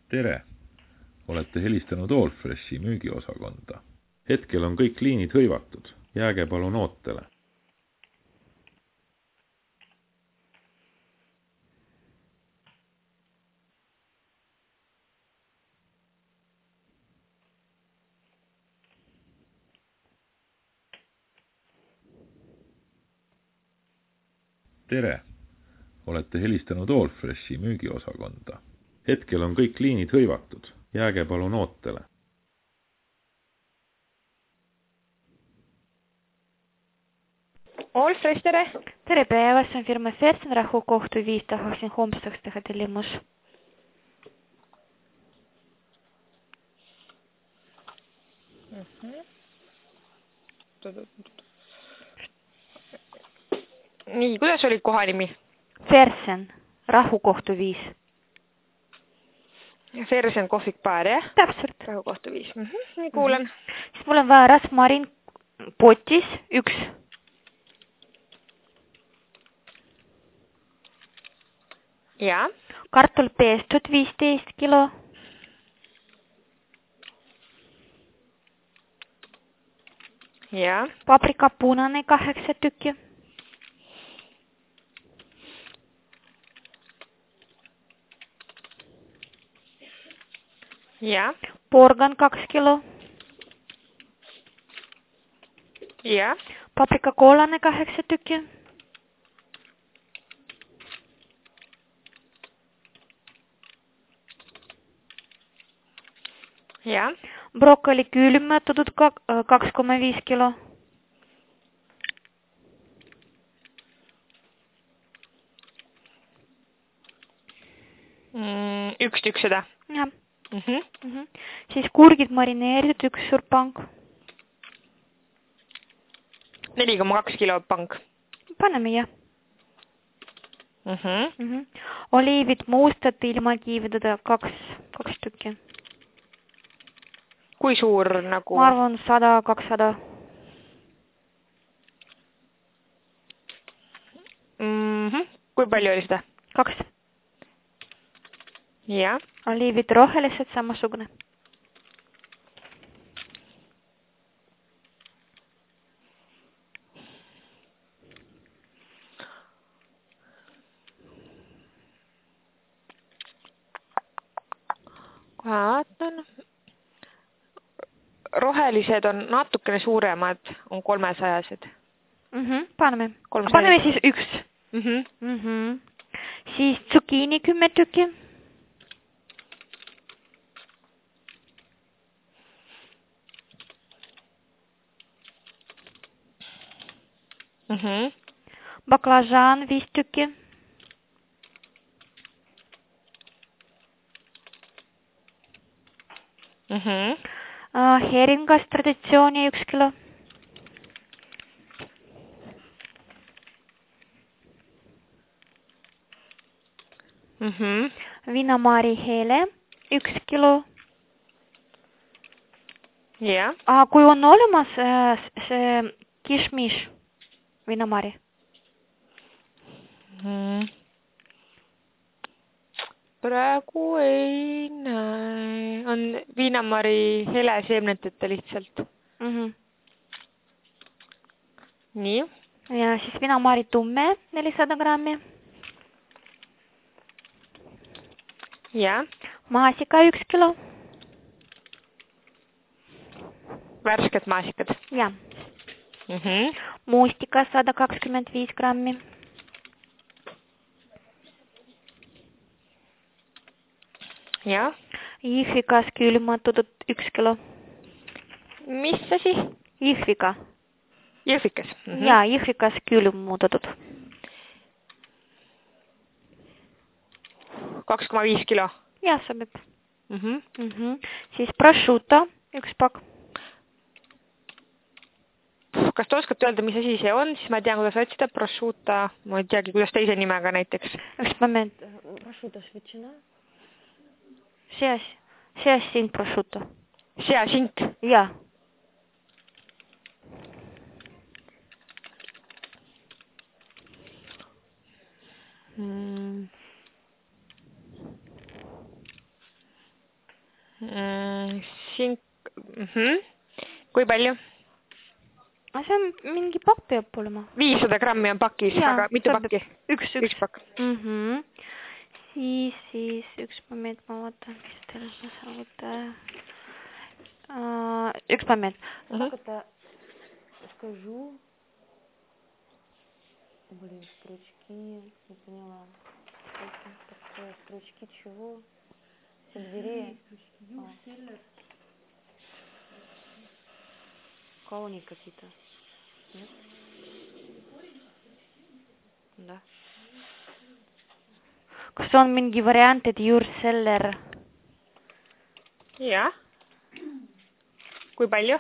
Tere! Olete helistanud Allfreshi müügiosakonda. Hetkel on kõik liinid hõivatud. Jääge palun ootele. Tere! Olete helistanud Allfreshi müügiosakonda. Hetkel on kõik liinid hõivatud. Jääge palun ootele. Allfresh, tere! Tere päevast, see on firma Fersen, rahukohtu 5, tahaksin homseks teha tellimus. Nii, kuidas oli kohanimi? Fersen, rahukohtu 5. Fersen kohvikbaar, jah? Täpselt. Rahukohtu 5. Nii kuulen. Siis mul on vaja rasmarin potis 1. Ja. Kartul peestud 15 kilo. Ja. Paprika punane 8 tükki. Ja. Porgan 2 kilo. Ja. Paprika koolane 8 tükki. Ja. Brokkoli külmutatud 2,5 kilo. Üks tükk seda. Jah. Siis kurgid marineeritud 1 suur pank. 4,2 kilo pank. Paneme, jah. Oliivid mustad ilma kiividada 2 tükki. Kui suur nagu? Ma arvan 100-200. Kui palju oli seda? 2. Ja. Oliivid rohelised samasugune. Vaatan. Rohelised on natukene suuremad, on 300-sed. Paneme. Paneme siis 1. Siis zucchini 10 tükki. Baklažan 5 tükki. Heringas traditsiooni 1 kilo. Vinamari hele 1 kilo. Ja. Kui on olemas see kishmish vinamari? Praegu ei näe. On viinamari hele seemneteta lihtsalt. Nii. Ja siis vinamari tumme 400 grammi. Ja. Maasika 1 kilo. Värsked maasikad. Ja. Mustika 125 grammi. Ja. Jihvikas külmutatud 1 kilo. Mis asi? Jihvika. Jõhvikas. Ja, jihvikas külmutatud. 2,5 kilo. Ja, sobib. Siis prosciutto 1 pakk. Kas te oskate öelda, mis asi see on, siis ma tean, kuidas otsida prosciutto. Ma ei teagi, kuidas teise nimega näiteks. Üks moment. Prosciutto svetšina. Seasink prosciutto. Seasink? Ja. Siin... Kui palju? See on mingi pakk peab olema. 500 grammi on pakis, aga mitu pakki? Üks pakk. Siis üks moment, ma vaatan, mis teil ma saan võtta. Üks moment. Как это скажу? Блин, строчки, не поняла. Такое, строчки чего? Сельдерея. Колонии какие-то. Нет? Да. Kas on mingi variant, et juurseller? Jaa. Kui palju?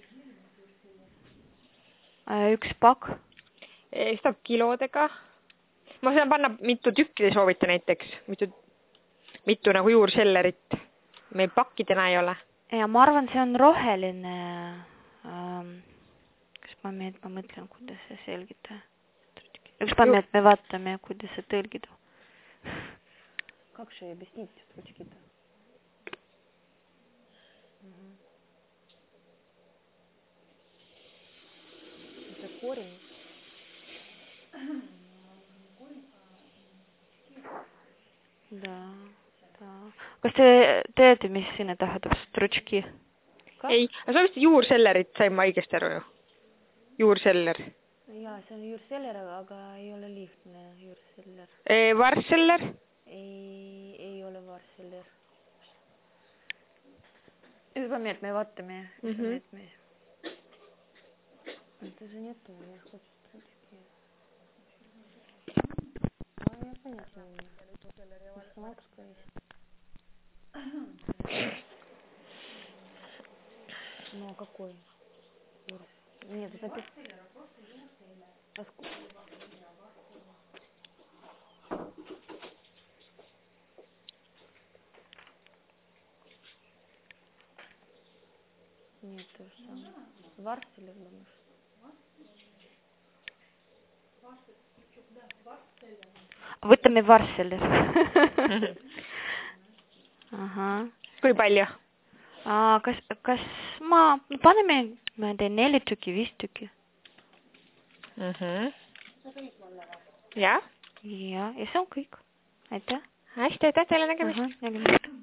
Üks pakk. Seda kilodega. Ma saan panna mitu tükki te soovite näiteks. Mitu nagu juursellerit. Meil pakkidena ei ole. Ja ma arvan, see on roheline. Kas ma mõtlen, kuidas see selgida. Üks moment me vaatame, kuidas see tõlgida. Как же объяснить строчки-то? Это корень. Да. Kas te teete, mis sinna tähendab stročki? Ei, aga sa vist juursellerit sain ma õigesti aru ju. Juurseller. Jaa, see on juurseller, aga ei ole lihtne juurseller. Varseller? Ei ole varseller. Üks момент, me vaatame. Это же не то, я хочу строчки. Я понятия не имею. Самарская есть. Ну, а какой? Нет, это написано. Нет, то же самое. Варселер, думаешь? Võtame varseler. Kui palju? Kas paneme 4 tükki, 5 tükki? Jah? Ja see on kõik. Aitäh. Hästi, aitäh teile nägemist.